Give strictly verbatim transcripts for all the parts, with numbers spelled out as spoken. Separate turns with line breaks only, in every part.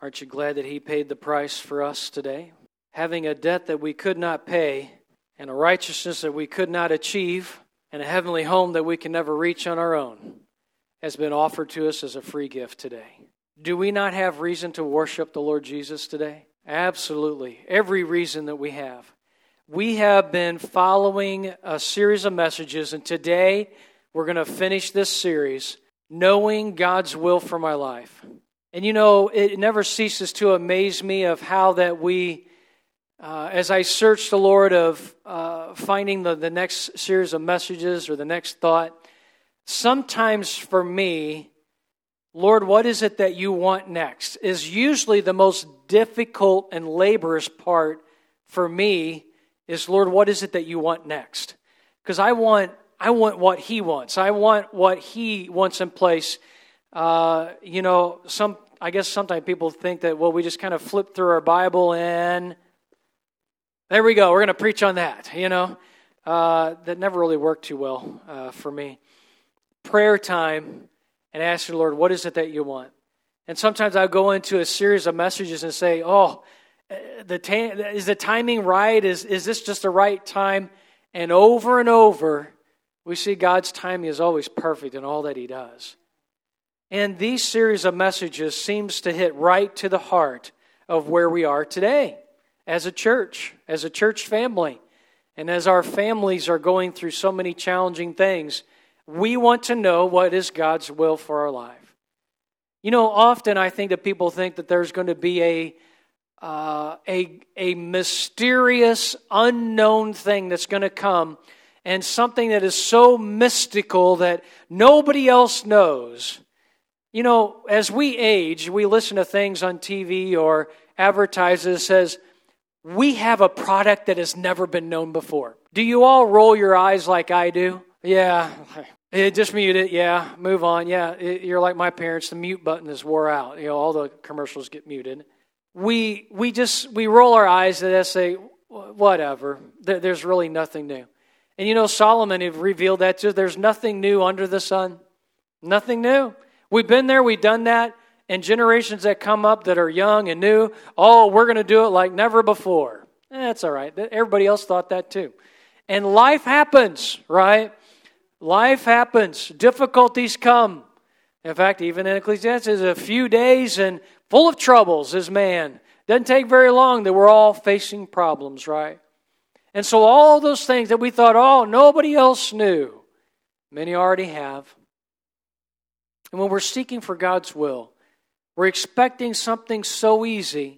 Aren't you glad that He paid the price for us today? Having a debt that we could not pay, and a righteousness that we could not achieve, and a heavenly home that we can never reach on our own, has been offered to us as a free gift today. Do we not have reason to worship the Lord Jesus today? Absolutely. Every reason that we have. We have been following a series of messages, and today we're going to finish this series, Knowing God's Will for My Life. And you know, it never ceases to amaze me of how that we, uh, as I search the Lord of uh, finding the, the next series of messages or the next thought, sometimes for me, Lord, what is it that you want next, is usually the most difficult and laborious part for me is, Lord, what is it that you want next? Because I want I want what He wants. I want what He wants in place. Uh, you know, some I guess sometimes people think that, well, we just kind of flip through our Bible and there we go. We're going to preach on that, you know. Uh, that never really worked too well uh, for me. Prayer time and ask the Lord, what is it that you want? And sometimes I go into a series of messages and say, oh, the ta- is the timing right? Is, is this just the right time? And over and over, we see God's timing is always perfect in all that He does. And these series of messages seems to hit right to the heart of where we are today as a church, as a church family. And as our families are going through so many challenging things, we want to know what is God's will for our life. You know, often I think that people think that there's going to be a uh, a a mysterious, unknown thing that's going to come, and something that is so mystical that nobody else knows. You know, as we age, we listen to things on T V or advertises that says, we have a product that has never been known before. Do you all roll your eyes like I do? Yeah, it just mute it. Yeah, move on. Yeah, it, you're like my parents. The mute button is wore out. You know, all the commercials get muted. We we just we roll our eyes at that, say whatever. There, there's really nothing new. And you know, Solomon have revealed that too. There's nothing new under the sun. Nothing new. We've been there. We've done that. And generations that come up that are young and new, oh, we're going to do it like never before. Eh, that's all right. Everybody else thought that too. And life happens, right? Life happens. Difficulties come. In fact, even in Ecclesiastes, a few days and full of troubles is man. Doesn't take very long that we're all facing problems, right? And so all those things that we thought, oh, nobody else knew, many already have. And when we're seeking for God's will, we're expecting something so easy,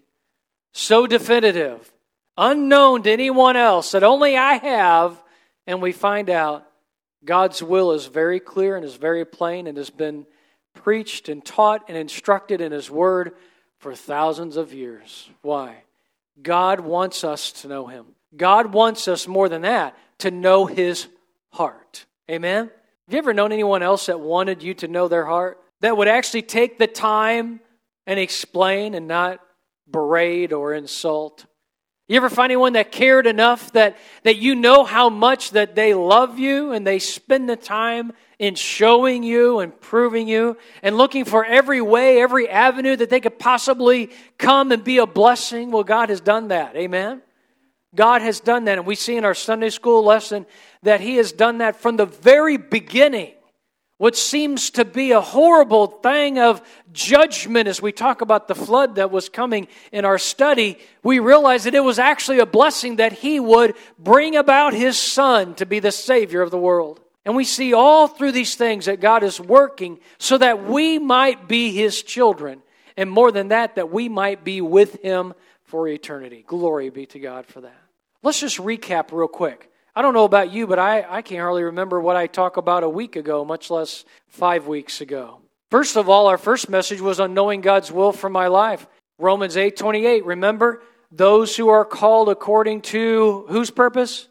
so definitive, unknown to anyone else that only I have, and we find out God's will is very clear and is very plain and has been preached and taught and instructed in His Word for thousands of years. Why? God wants us to know Him. God wants us more than that, to know His heart. Amen? Have you ever known anyone else that wanted you to know their heart? That would actually take the time and explain and not berate or insult? You ever find anyone that cared enough that, that you know how much that they love you and they spend the time in showing you and proving you and looking for every way, every avenue that they could possibly come and be a blessing? Well, God has done that. Amen? God has done that. And we see in our Sunday school lesson that He has done that from the very beginning. What seems to be a horrible thing of judgment as we talk about the flood that was coming in our study, we realize that it was actually a blessing that He would bring about His Son to be the Savior of the world. And we see all through these things that God is working so that we might be His children. And more than that, that we might be with Him for eternity. Glory be to God for that. Let's just recap real quick. I don't know about you, but I, I can't hardly remember what I talked about a week ago, much less five weeks ago. First of all, our first message was on knowing God's will for my life. Romans eight twenty-eight, remember? Those who are called according to whose purpose?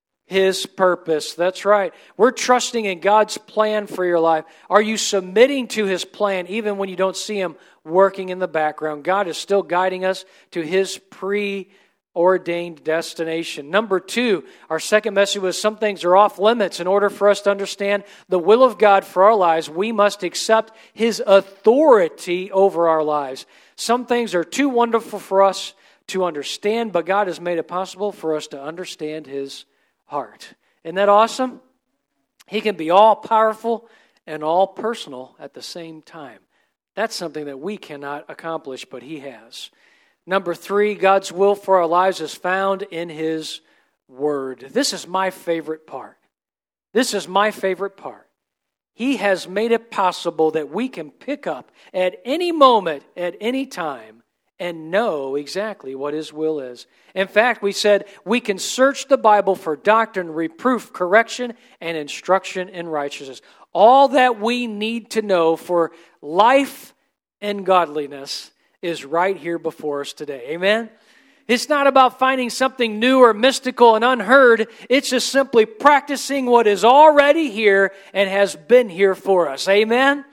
His purpose. That's right. We're trusting in God's plan for your life. Are you submitting to His plan even when you don't see Him working in the background? God is still guiding us to His pre ordained destination. Number two, our second message was some things are off limits. In order for us to understand the will of God for our lives, we must accept His authority over our lives. Some things are too wonderful for us to understand, but God has made it possible for us to understand His heart. Isn't that awesome? He can be all powerful and all personal at the same time. That's something that we cannot accomplish, but He has. Number three, God's will for our lives is found in His Word. This is my favorite part. This is my favorite part. He has made it possible that we can pick up at any moment, at any time, and know exactly what His will is. In fact, we said we can search the Bible for doctrine, reproof, correction, and instruction in righteousness. All that we need to know for life and godliness is right here before us today. Amen? It's not about finding something new or mystical and unheard. It's just simply practicing what is already here and has been here for us. Amen?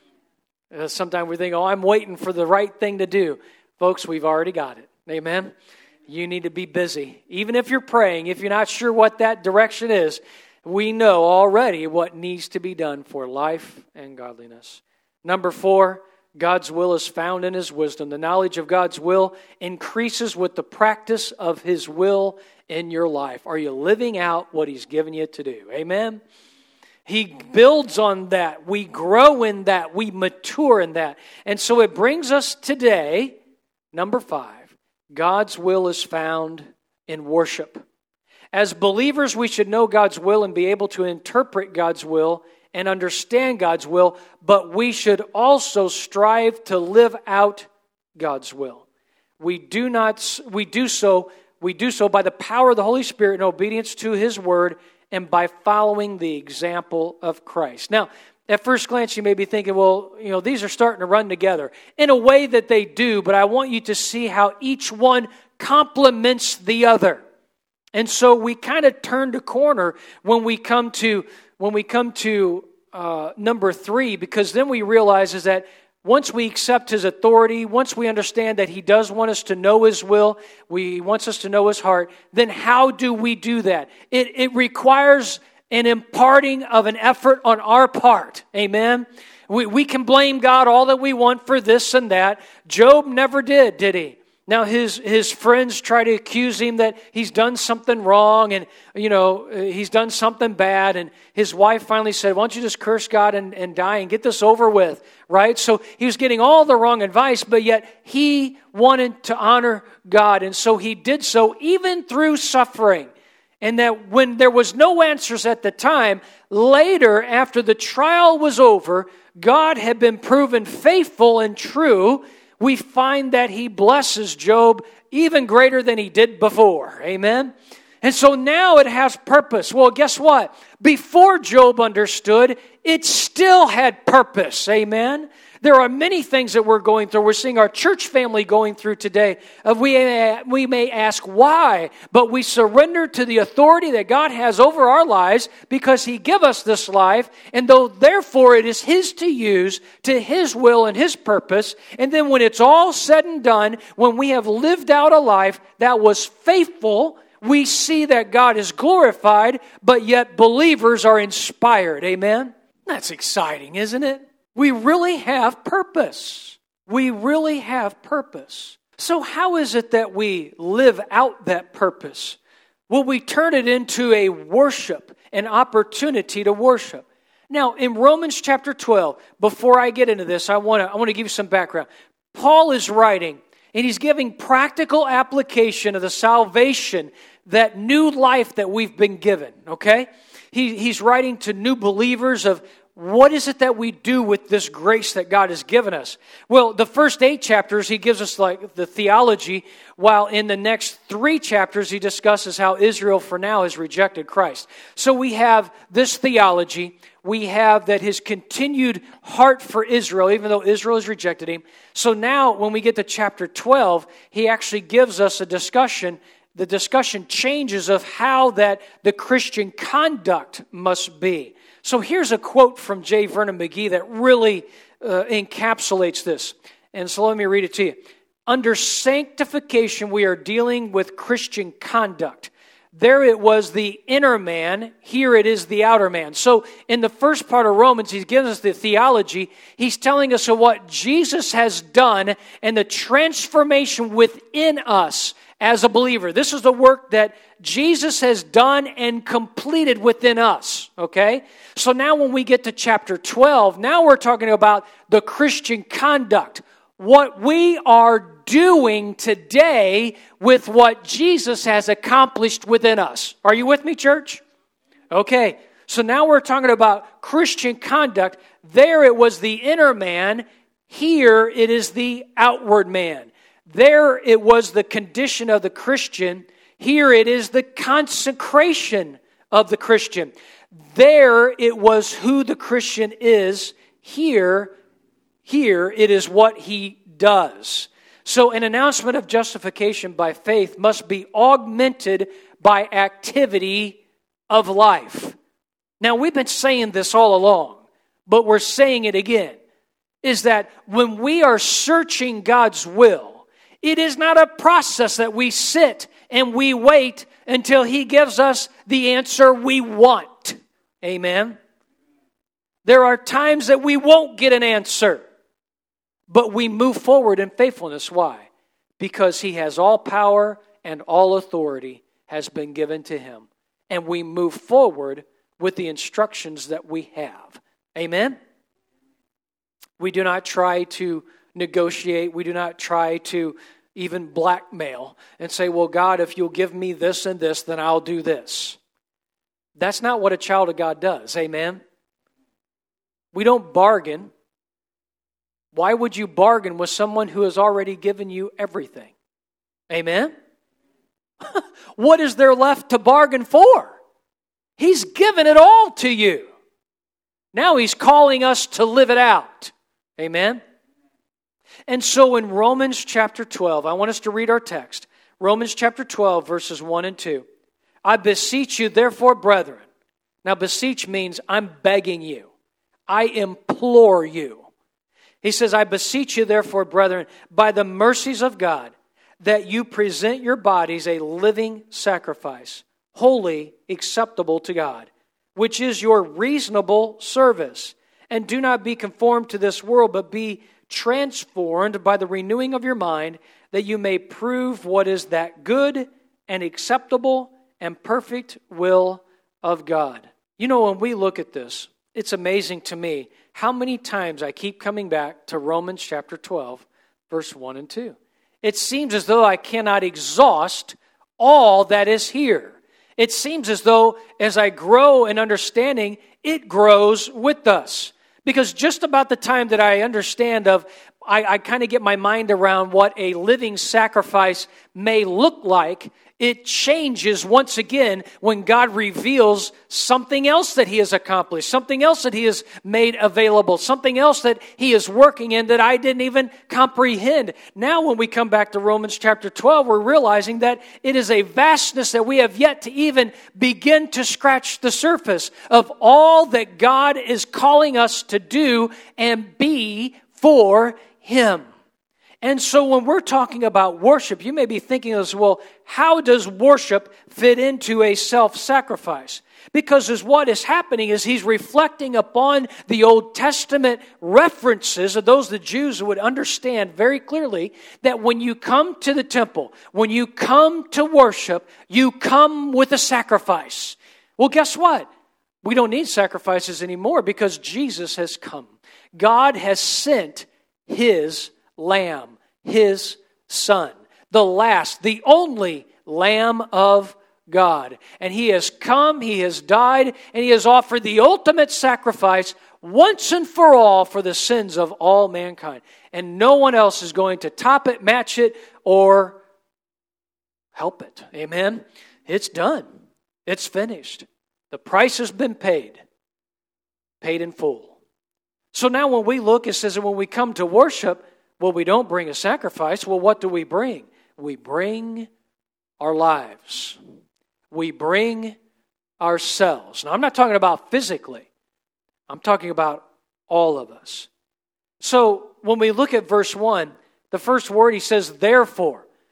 Uh, sometimes we think, oh, I'm waiting for the right thing to do. Folks, we've already got it. Amen? You need to be busy. Even if you're praying, if you're not sure what that direction is, we know already what needs to be done for life and godliness. Number four, God's will is found in His wisdom. The knowledge of God's will increases with the practice of His will in your life. Are you living out what He's given you to do? Amen? He builds on that. We grow in that. We mature in that. And so it brings us today, number five, God's will is found in worship. As believers, we should know God's will and be able to interpret God's will and understand God's will, but we should also strive to live out God's will. We do not we do so we do so by the power of the Holy Spirit in obedience to His word and by following the example of Christ. Now, at first glance you may be thinking, well, you know, these are starting to run together. In a way that they do, but I want you to see how each one complements the other. And so we kind of turned a corner when we come to when we come to uh, number three, because then we realize is that once we accept His authority, once we understand that He does want us to know His will, He wants us to know His heart, then how do we do that? It, it requires an imparting of an effort on our part. Amen? We, we can blame God all that we want for this and that. Job never did, did he? Now, his his friends try to accuse him that he's done something wrong and, you know, he's done something bad. And his wife finally said, why don't you just curse God and, and die and get this over with, right? So he was getting all the wrong advice, but yet he wanted to honor God. And so he did so even through suffering. And that when there was no answers at the time, later, after the trial was over, God had been proven faithful and true. We find that He blesses Job even greater than He did before. Amen? And so now it has purpose. Well, guess what? Before Job understood, it still had purpose. Amen? There are many things that we're going through. We're seeing our church family going through today. We may, we may ask why, but we surrender to the authority that God has over our lives because He gave us this life, and though therefore it is His to use to His will and His purpose, and then when it's all said and done, when we have lived out a life that was faithful, we see that God is glorified, but yet believers are inspired. Amen? That's exciting, isn't it? We really have purpose. We really have purpose. So how is it that we live out that purpose? Well, we turn it into a worship, an opportunity to worship. Now, in Romans chapter twelve, before I get into this, I want to I want to give you some background. Paul is writing, and he's giving practical application of the salvation, that new life that we've been given, okay? He, he's writing to new believers of what is it that we do with this grace that God has given us? Well, the first eight chapters, he gives us like the theology, while in the next three chapters, he discusses how Israel for now has rejected Christ. So we have this theology. We have that his continued heart for Israel, even though Israel has rejected him. So now when we get to chapter twelve, he actually gives us a discussion. The discussion changes of how that the Christian conduct must be. So here's a quote from J. Vernon McGee that really uh, encapsulates this. And so let me read it to you. Under sanctification, we are dealing with Christian conduct. There it was the inner man. Here it is the outer man. So in the first part of Romans, he's giving us the theology. He's telling us of what Jesus has done and the transformation within us as a believer. This is the work that Jesus has done and completed within us, okay? So now when we get to chapter twelve, now we're talking about the Christian conduct. What we are doing today with what Jesus has accomplished within us. Are you with me, church? Okay, so now we're talking about Christian conduct. There it was the inner man. Here it is the outward man. There it was the condition of the Christian. Here it is the consecration of the Christian. There it was who the Christian is. Here, here it is what he does. So an announcement of justification by faith must be augmented by activity of life. Now, we've been saying this all along, but we're saying it again, is that when we are searching God's will, it is not a process that we sit and we wait until He gives us the answer we want. Amen? There are times that we won't get an answer, but we move forward in faithfulness. Why? Because He has all power and all authority has been given to Him. And we move forward with the instructions that we have. Amen? We do not try to negotiate. We do not try to even blackmail and say, well, God, if you'll give me this and this, then I'll do this. That's not what a child of God does. Amen? We don't bargain. Why would you bargain with someone who has already given you everything? Amen? What is there left to bargain for? He's given it all to you. Now He's calling us to live it out. Amen? And so in Romans chapter twelve, I want us to read our text. Romans chapter twelve, verses one and two. I beseech you, therefore, brethren. Now, beseech means I'm begging you. I implore you. He says, I beseech you, therefore, brethren, by the mercies of God, that you present your bodies a living sacrifice, holy, acceptable to God, which is your reasonable service. And do not be conformed to this world, but be transformed by the renewing of your mind, that you may prove what is that good and acceptable and perfect will of God. You know, when we look at this, it's amazing to me how many times I keep coming back to Romans chapter twelve, verse one and two. It seems as though I cannot exhaust all that is here. It seems as though as I grow in understanding, it grows with us. Because just about the time that I understand of, I, I kind of get my mind around what a living sacrifice may look like, it changes once again when God reveals something else that He has accomplished, something else that He has made available, something else that He is working in that I didn't even comprehend. Now when we come back to Romans chapter twelve, we're realizing that it is a vastness that we have yet to even begin to scratch the surface of all that God is calling us to do and be for Him. And so when we're talking about worship, you may be thinking as well, how does worship fit into a self-sacrifice? Because as what is happening is he's reflecting upon the Old Testament references of those the Jews who would understand very clearly that when you come to the temple, when you come to worship, you come with a sacrifice. Well, guess what? We don't need sacrifices anymore because Jesus has come. God has sent His Lamb, His Son, the last, the only Lamb of God. And He has come, He has died, and He has offered the ultimate sacrifice once and for all for the sins of all mankind. And no one else is going to top it, match it, or help it. Amen? It's done. It's finished. The price has been paid. Paid in full. So now when we look, it says that when we come to worship, well, we don't bring a sacrifice. Well, what do we bring? We bring our lives. We bring ourselves. Now, I'm not talking about physically. I'm talking about all of us. So, when we look at verse one, the first word he says, therefore.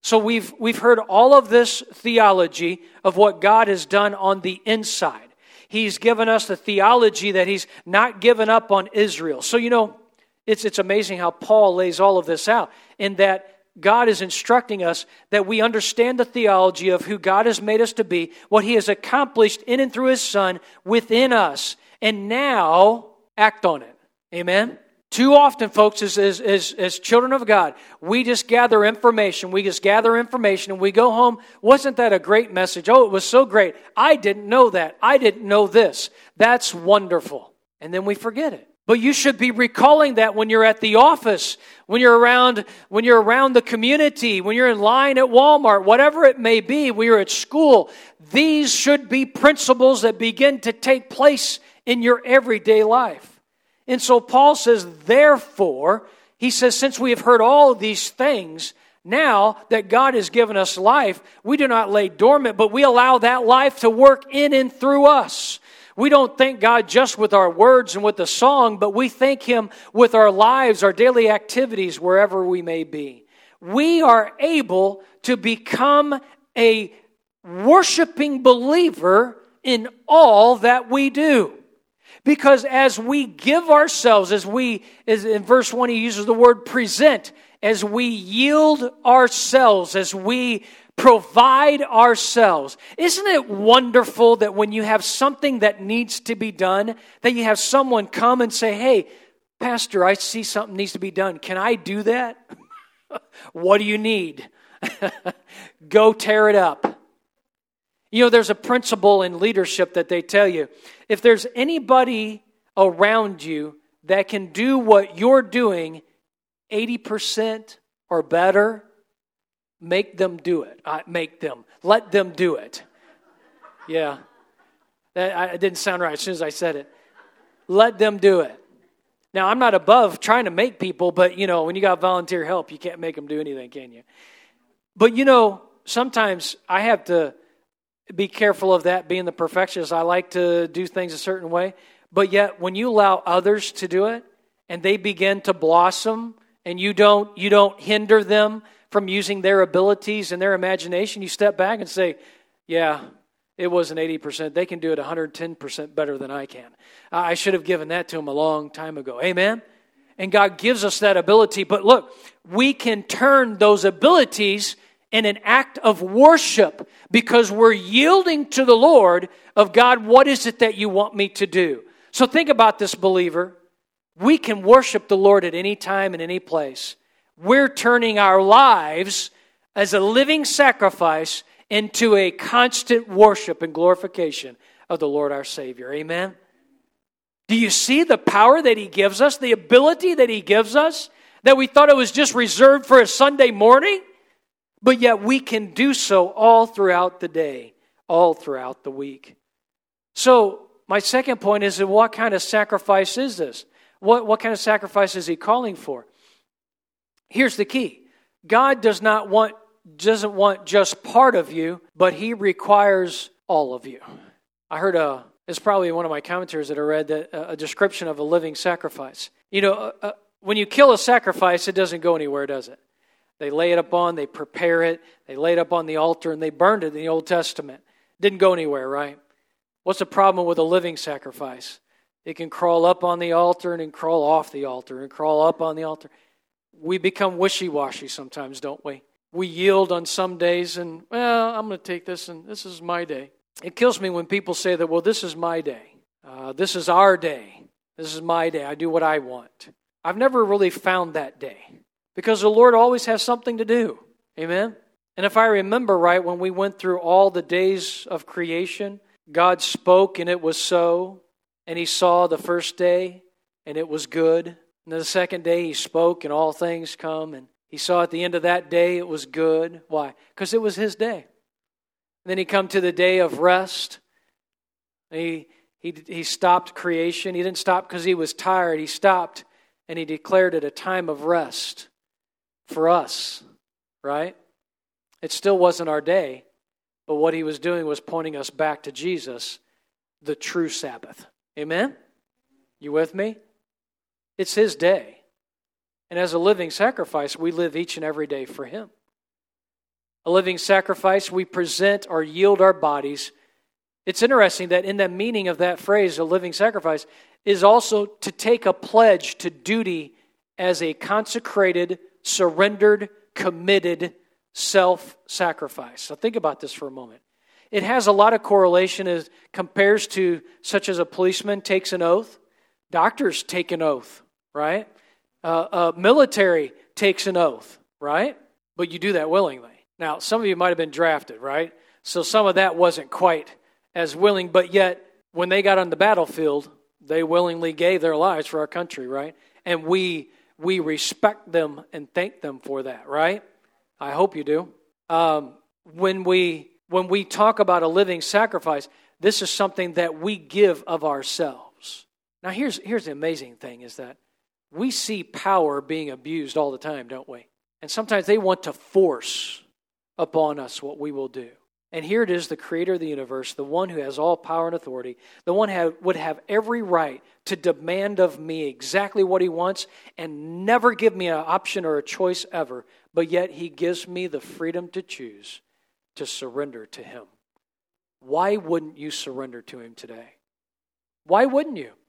So we've we've heard all of this theology of what God has done on the inside. He's given us the theology that He's not given up on Israel. So, you know, it's it's amazing how Paul lays all of this out, in that God is instructing us that we understand the theology of who God has made us to be, what He has accomplished in and through His Son within us, and now act on it. Amen? Too often, folks, as, as, as, as children of God, we just gather information. We just gather information and we go home. Wasn't that a great message? Oh, it was so great. I didn't know that. I didn't know this. That's wonderful. And then we forget it. But you should be recalling that when you're at the office, when you're around, when you're around the community, when you're in line at Walmart, whatever it may be, when you're at school. These should be principles that begin to take place in your everyday life. And so Paul says, therefore, he says, since we have heard all of these things, now that God has given us life, we do not lay dormant, but we allow that life to work in and through us. We don't thank God just with our words and with the song, but we thank Him with our lives, our daily activities, wherever we may be. We are able to become a worshiping believer in all that we do. Because as we give ourselves, as we, as in verse one, he uses the word present, as we yield ourselves, as we provide ourselves. Isn't it wonderful that when you have something that needs to be done, that you have someone come and say, hey, Pastor, I see something needs to be done. Can I do that? What do you need? Go tear it up. You know, there's a principle in leadership that they tell you. If there's anybody around you that can do what you're doing eighty percent or better, make them do it. Uh, make them. Let them do it. Yeah. That I, it didn't sound right as soon as I said it. Let them do it. Now, I'm not above trying to make people, but, you know, when you got volunteer help, you can't make them do anything, can you? But, you know, sometimes I have to be careful of that, being the perfectionist. I like to do things a certain way. But yet, when you allow others to do it, and they begin to blossom, and you don't you don't hinder them from using their abilities and their imagination, you step back and say, yeah, it wasn't eighty percent. They can do it one hundred ten percent better than I can. I should have given that to them a long time ago. Amen? And God gives us that ability. But look, we can turn those abilities in an act of worship because we're yielding to the Lord of God, what is it that you want me to do? So think about this, believer. We can worship the Lord at any time and any place. We're turning our lives as a living sacrifice into a constant worship and glorification of the Lord our Savior. Amen? Do you see the power that He gives us, the ability that He gives us, that we thought it was just reserved for a Sunday morning? But yet we can do so all throughout the day, all throughout the week. So my second point is, that what kind of sacrifice is this? What, what kind of sacrifice is He calling for? Here's the key. God does not want, doesn't want just part of you, but He requires all of you. I heard a, it's probably one of my commentaries that I read, that a, a description of a living sacrifice. You know, uh, uh, when you kill a sacrifice, it doesn't go anywhere, does it? They lay it up on, they prepare it, they lay it up on the altar, and they burned it in the Old Testament. Didn't go anywhere, right? What's the problem with a living sacrifice? It can crawl up on the altar and then crawl off the altar and crawl up on the altar. We become wishy-washy sometimes, don't we? We yield on some days and, well, I'm going to take this and this is my day. It kills me when people say that, well, this is my day. Uh, this is our day. This is my day. I do what I want. I've never really found that day. Because the Lord always has something to do. Amen? And if I remember right, when we went through all the days of creation, God spoke and it was so. And He saw the first day and it was good. And the second day He spoke and all things come. And He saw at the end of that day it was good. Why? Because it was His day. And then He come to the day of rest. He, he, he stopped creation. He didn't stop because He was tired. He stopped and He declared it a time of rest. For us, right? It still wasn't our day, but what He was doing was pointing us back to Jesus, the true Sabbath. Amen? You with me? It's His day. And as a living sacrifice, we live each and every day for Him. a living sacrifice. We present or yield our bodies. It's interesting that in the meaning of that phrase, a living sacrifice, is also to take a pledge to duty as a consecrated, surrendered, committed self-sacrifice. So think about this for a moment. It has a lot of correlation as compares to such as a policeman takes an oath. Doctors take an oath, right? Uh, uh, military takes an oath, right? But you do that willingly. Now, some of you might have been drafted, right? So some of that wasn't quite as willing, but yet when they got on the battlefield, they willingly gave their lives for our country, right? And we we respect them and thank them for that, right? I hope you do. Um, when we when we talk about a living sacrifice, this is something that we give of ourselves. Now, here's here's the amazing thing is that we see power being abused all the time, don't we? And sometimes they want to force upon us what we will do. And here it is, the creator of the universe, the one who has all power and authority, the one who would have every right to demand of me exactly what he wants and never give me an option or a choice ever, but yet he gives me the freedom to choose to surrender to him. Why wouldn't you surrender to him today? Why wouldn't you?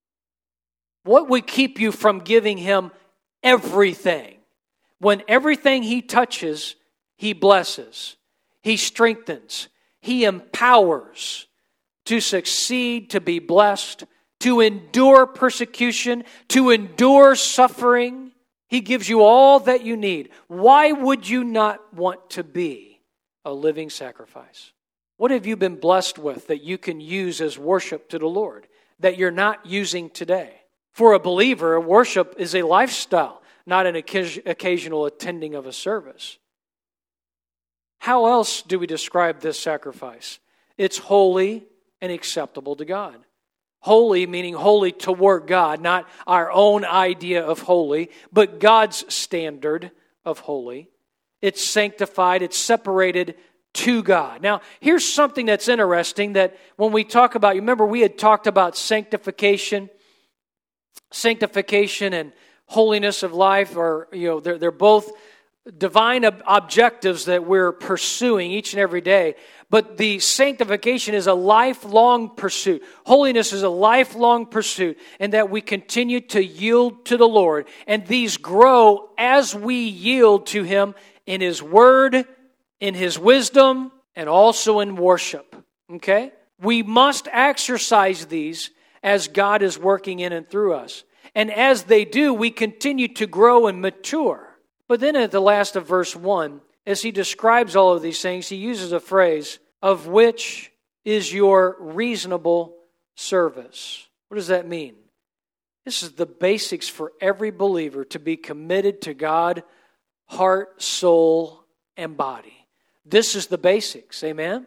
What would keep you from giving him everything? When everything he touches, he blesses. He strengthens. He empowers to succeed, to be blessed, to endure persecution, to endure suffering. He gives you all that you need. Why would you not want to be a living sacrifice? What have you been blessed with that you can use as worship to the Lord that you're not using today? For a believer, worship is a lifestyle, not an occasional attending of a service. How else do we describe this sacrifice? It's holy and acceptable to God. Holy meaning holy toward God, not our own idea of holy, but God's standard of holy. It's sanctified, it's separated to God. Now, here's something that's interesting that when we talk about, you remember we had talked about sanctification, sanctification and holiness of life, or, you know, they're, they're both divine ob- objectives that we're pursuing each and every day. But the sanctification is a lifelong pursuit. Holiness is a lifelong pursuit, and that we continue to yield to the Lord. And these grow as we yield to him in his word, in his wisdom, and also in worship. Okay? We must exercise these as God is working in and through us. And as they do, we continue to grow and mature. But then at the last of verse one, as he describes all of these things, he uses a phrase, of which is your reasonable service. What does that mean? This is the basics for every believer to be committed to God, heart, soul, and body. This is the basics, amen?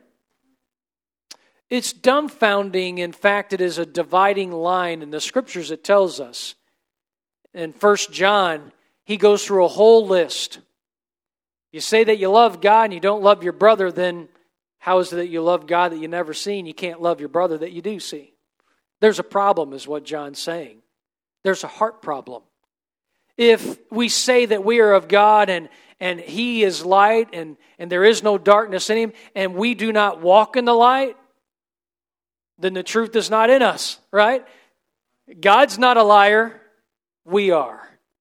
It's dumbfounding. In fact, it is a dividing line in the scriptures. It tells us. In First John, he goes through a whole list. You say that you love God and you don't love your brother, then how is it that you love God that you never see and you can't love your brother that you do see? There's a problem, is what John's saying. There's a heart problem. If we say that we are of God and, and he is light and, and there is no darkness in him, and we do not walk in the light, then the truth is not in us, right? God's not a liar. We are.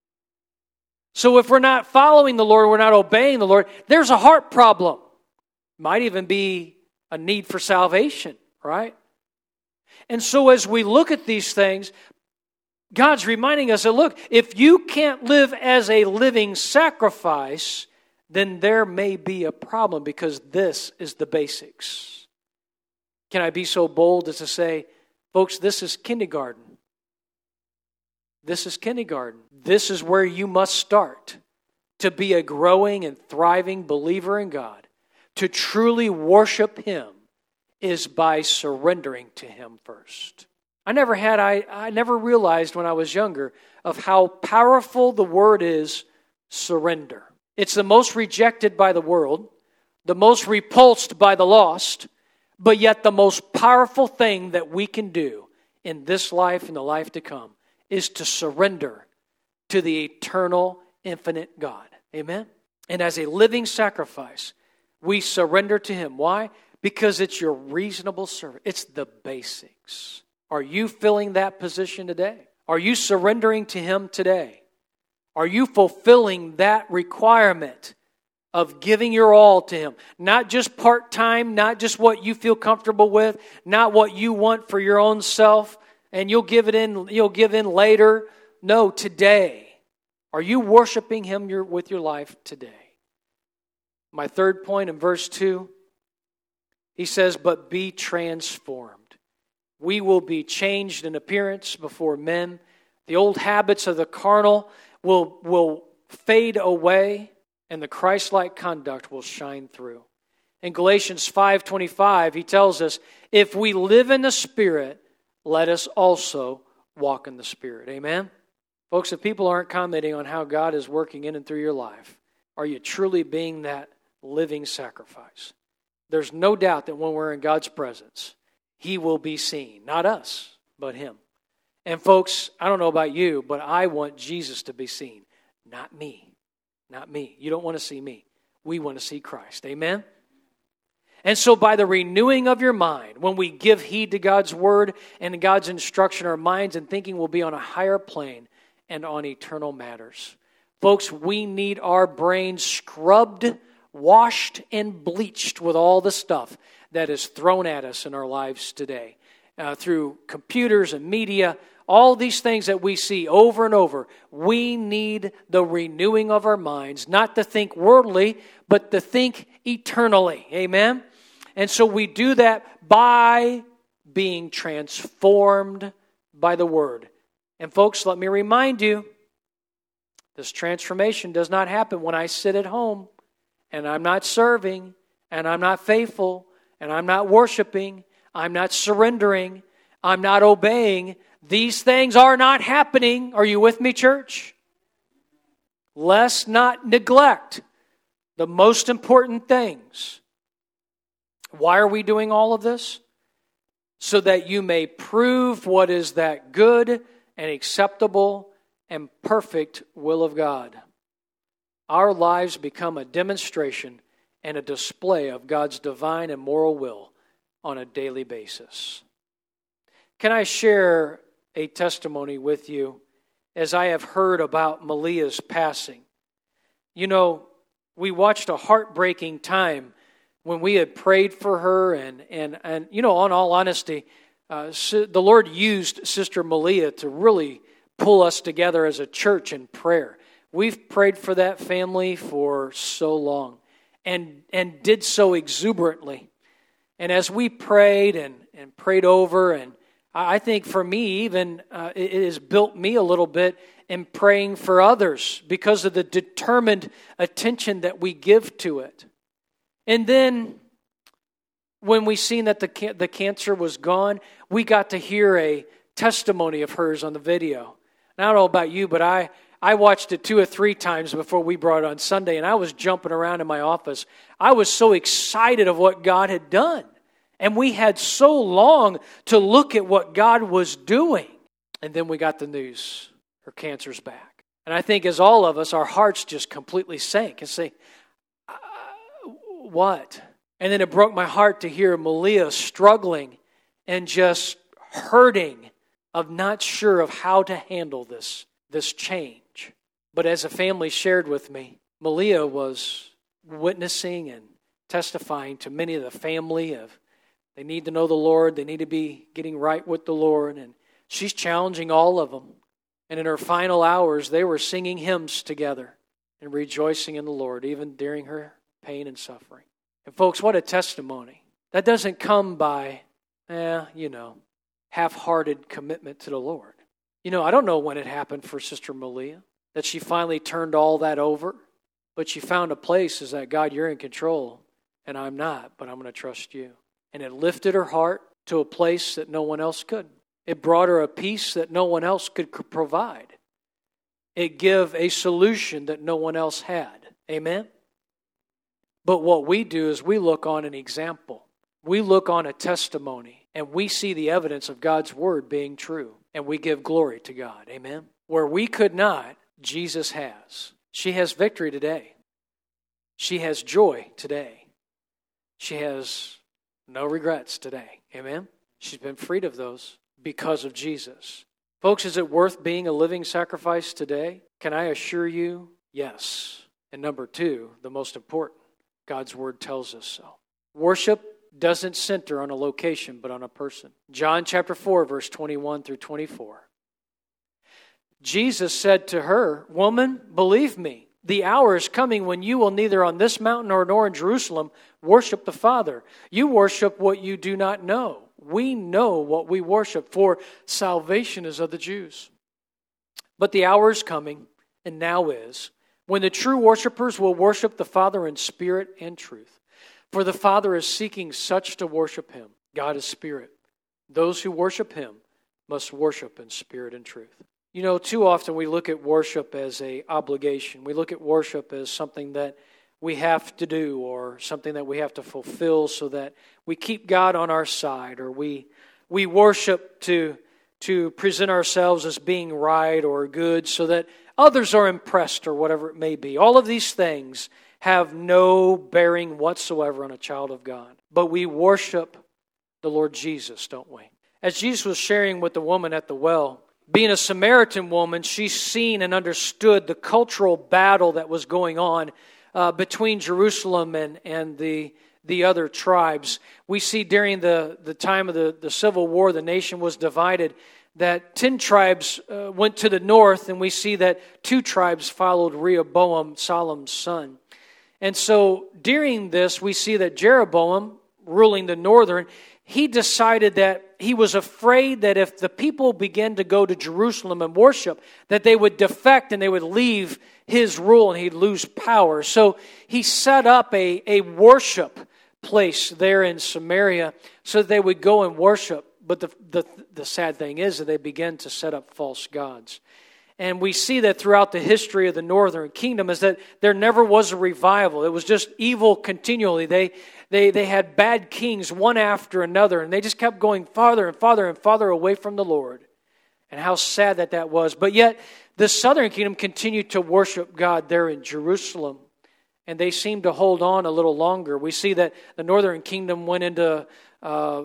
So if we're not following the Lord, we're not obeying the Lord, there's a heart problem. Might even be a need for salvation, right? And so as we look at these things, God's reminding us that, look, if you can't live as a living sacrifice, then there may be a problem, because this is the basics. Can I be so bold as to say, folks, this is kindergarten. This is kindergarten. This is where you must start to be a growing and thriving believer in God. To truly worship him is by surrendering to him first. I never had, I, I never realized when I was younger of how powerful the word is, surrender. It's the most rejected by the world, the most repulsed by the lost, but yet the most powerful thing that we can do in this life and the life to come is to surrender to the eternal, infinite God. Amen? And as a living sacrifice, We surrender to Him. Why? Because it's your reasonable service. It's the basics. Are you filling that position today? Are you surrendering to Him today? Are you fulfilling that requirement of giving your all to Him? Not just part-time, not just what you feel comfortable with, not what you want for your own self, and you'll give it in, you'll give in later. No, today. Are you worshiping Him your, with your life today? My third point in verse two, he says, but be transformed. We will be changed in appearance before men. The old habits of the carnal will, will fade away, and the Christ-like conduct will shine through. In Galatians five twenty-five, he tells us, if we live in the Spirit, let us also walk in the Spirit. Amen? Folks, if people aren't commenting on how God is working in and through your life, are you truly being that living sacrifice? There's no doubt that when we're in God's presence, He will be seen. Not us, but Him. And folks, I don't know about you, but I want Jesus to be seen. Not me. Not me. You don't want to see me. We want to see Christ. Amen? And so by the renewing of your mind, when we give heed to God's word and God's instruction, our minds and thinking will be on a higher plane and on eternal matters. Folks, we need our brains scrubbed, washed, and bleached with all the stuff that is thrown at us in our lives today. Uh, through computers and media, all these things that we see over and over. We need the renewing of our minds, not to think worldly, but to think eternally. Amen? And so we do that by being transformed by the Word. And folks, let me remind you, this transformation does not happen when I sit at home and I'm not serving and I'm not faithful and I'm not worshiping, I'm not surrendering, I'm not obeying. These things are not happening. Are you with me, church? Let's not neglect the most important things. Why are we doing all of this? So that you may prove what is that good and acceptable and perfect will of God. Our lives become a demonstration and a display of God's divine and moral will on a daily basis. Can I share a testimony with you as I have heard about Malia's passing? You know, we watched a heartbreaking time when we had prayed for her, and, and, and you know, in all honesty, uh, the Lord used Sister Malia to really pull us together as a church in prayer. We've prayed for that family for so long and, and did so exuberantly. And as we prayed and, and prayed over, and I think for me even, uh, it, it has built me a little bit in praying for others because of the determined attention that we give to it. And then when we seen that the can- the cancer was gone, we got to hear a testimony of hers on the video. And I don't know about you, but I, I watched it two or three times before we brought it on Sunday, and I was jumping around in my office. I was so excited of what God had done. And we had so long to look at what God was doing. And then we got the news, her cancer's back. And I think as all of us, our hearts just completely sank and say, what? And then it broke my heart to hear Malia struggling and just hurting of not sure of how to handle this, this change. But as a family shared with me, Malia was witnessing and testifying to many of the family of they need to know the Lord, they need to be getting right with the Lord, and she's challenging all of them. And in her final hours, they were singing hymns together and rejoicing in the Lord, even during her pain and suffering. And folks, what a testimony. That doesn't come by, eh, you know, half-hearted commitment to the Lord. You know, I don't know when it happened for Sister Malia, that she finally turned all that over, but she found a place is that, God, you're in control, and I'm not, but I'm going to trust you. And it lifted her heart to a place that no one else could. It brought her a peace that no one else could provide. It gave a solution that no one else had. Amen? But what we do is we look on an example. We look on a testimony, and we see the evidence of God's word being true, and we give glory to God. Amen? Where we could not, Jesus has. She has victory today. She has joy today. She has no regrets today. Amen? She's been freed of those because of Jesus. Folks, is it worth being a living sacrifice today? Can I assure you, yes. And number two, the most important, God's Word tells us so. Worship doesn't center on a location, but on a person. John chapter four, verse twenty-one through twenty-four. Jesus said to her, "Woman, believe me, the hour is coming when you will neither on this mountain nor nor in Jerusalem worship the Father. You worship what you do not know. We know what we worship, for salvation is of the Jews. But the hour is coming, and now is, when the true worshipers will worship the Father in spirit and truth. For the Father is seeking such to worship Him. God is spirit. Those who worship Him must worship in spirit and truth." You know, too often we look at worship as an obligation. We look at worship as something that we have to do or something that we have to fulfill so that we keep God on our side, or we we worship to, to present ourselves as being right or good so that others are impressed or whatever it may be. All of these things have no bearing whatsoever on a child of God. But we worship the Lord Jesus, don't we? As Jesus was sharing with the woman at the well, being a Samaritan woman, she's seen and understood the cultural battle that was going on uh, between Jerusalem and, and the, the other tribes. We see during the, the time of the, the Civil War, the nation was divided, that ten tribes uh, went to the north, and we see that two tribes followed Rehoboam, Solomon's son. And so during this, we see that Jeroboam, ruling the northern, he decided that he was afraid that if the people began to go to Jerusalem and worship, that they would defect and they would leave his rule and he'd lose power. So he set up a, a worship place there in Samaria so that they would go and worship. But the, the, the sad thing is that they began to set up false gods. And we see that throughout the history of the northern kingdom is that there never was a revival. It was just evil continually. They they they had bad kings one after another, and they just kept going farther and farther and farther away from the Lord. And how sad that that was. But yet the southern kingdom continued to worship God there in Jerusalem. And they seemed to hold on a little longer. We see that the northern kingdom went into... Uh,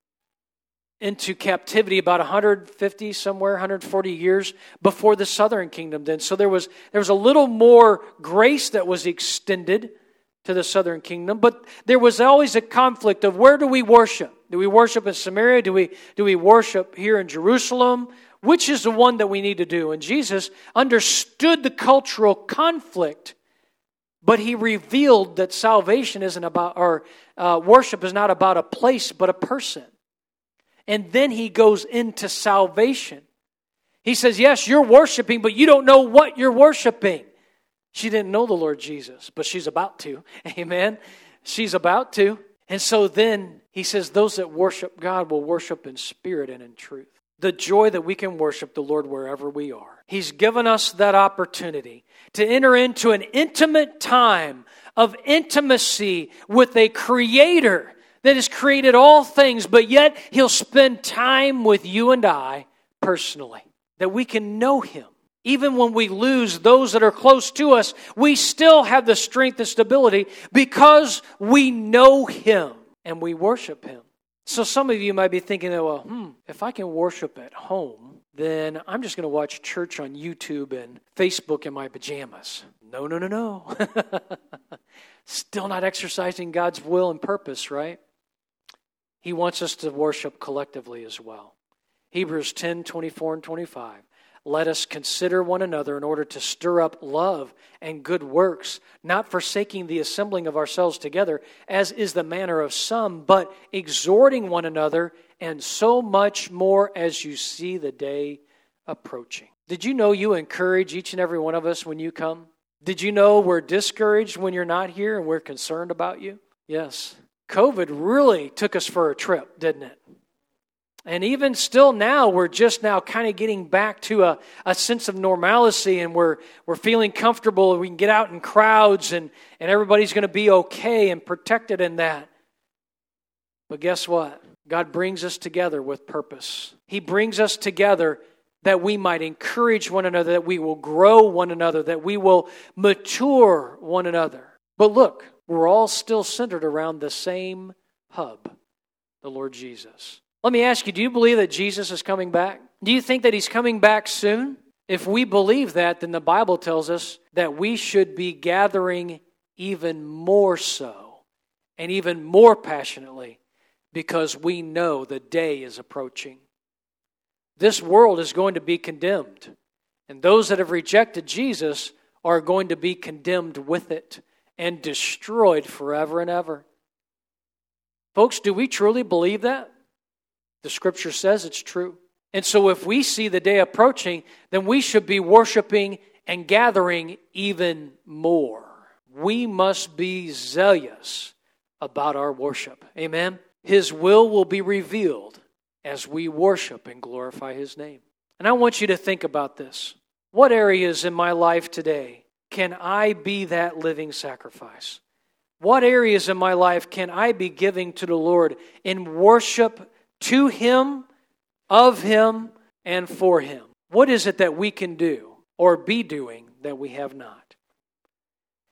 into captivity about one hundred fifty, somewhere one hundred forty years before the southern kingdom did. So there was there was a little more grace that was extended to the southern kingdom, but there was always a conflict of where do we worship? Do we worship in Samaria? Do we do we worship here in Jerusalem? Which is the one that we need to do? And Jesus understood the cultural conflict, but He revealed that salvation isn't about, or uh, worship is not about a place, but a person. And then He goes into salvation. He says, yes, you're worshiping, but you don't know what you're worshiping. She didn't know the Lord Jesus, but she's about to. Amen. She's about to. And so then He says, those that worship God will worship in spirit and in truth. The joy that we can worship the Lord wherever we are. He's given us that opportunity to enter into an intimate time of intimacy with a Creator that has created all things, but yet He'll spend time with you and I personally, that we can know Him. Even when we lose those that are close to us, we still have the strength and stability because we know Him and we worship Him. So some of you might be thinking, that, well, hmm, if I can worship at home, then I'm just going to watch church on YouTube and Facebook in my pajamas. No, no, no, no. Still not exercising God's will and purpose, right? He wants us to worship collectively as well. Hebrews ten, twenty-four and twenty-five. Let us consider one another in order to stir up love and good works, not forsaking the assembling of ourselves together, as is the manner of some, but exhorting one another, and so much more as you see the day approaching. Did you know you encourage each and every one of us when you come? Did you know we're discouraged when you're not here and we're concerned about you? Yes. COVID really took us for a trip, didn't it? And even still now, we're just now kind of getting back to a, a sense of normalcy, and we're we're feeling comfortable. We can get out in crowds, and, and everybody's going to be okay and protected in that. But guess what? God brings us together with purpose. He brings us together that we might encourage one another, that we will grow one another, that we will mature one another. But look, we're all still centered around the same hub, the Lord Jesus. Let me ask you, do you believe that Jesus is coming back? Do you think that He's coming back soon? If we believe that, then the Bible tells us that we should be gathering even more so and even more passionately because we know the day is approaching. This world is going to be condemned, and those that have rejected Jesus are going to be condemned with it and destroyed forever and ever. Folks, do we truly believe that? The Scripture says it's true. And so if we see the day approaching, then we should be worshiping and gathering even more. We must be zealous about our worship. Amen? His will will be revealed as we worship and glorify His name. And I want you to think about this. What areas in my life today can I be that living sacrifice? What areas in my life can I be giving to the Lord in worship to Him, of Him, and for Him? What is it that we can do or be doing that we have not?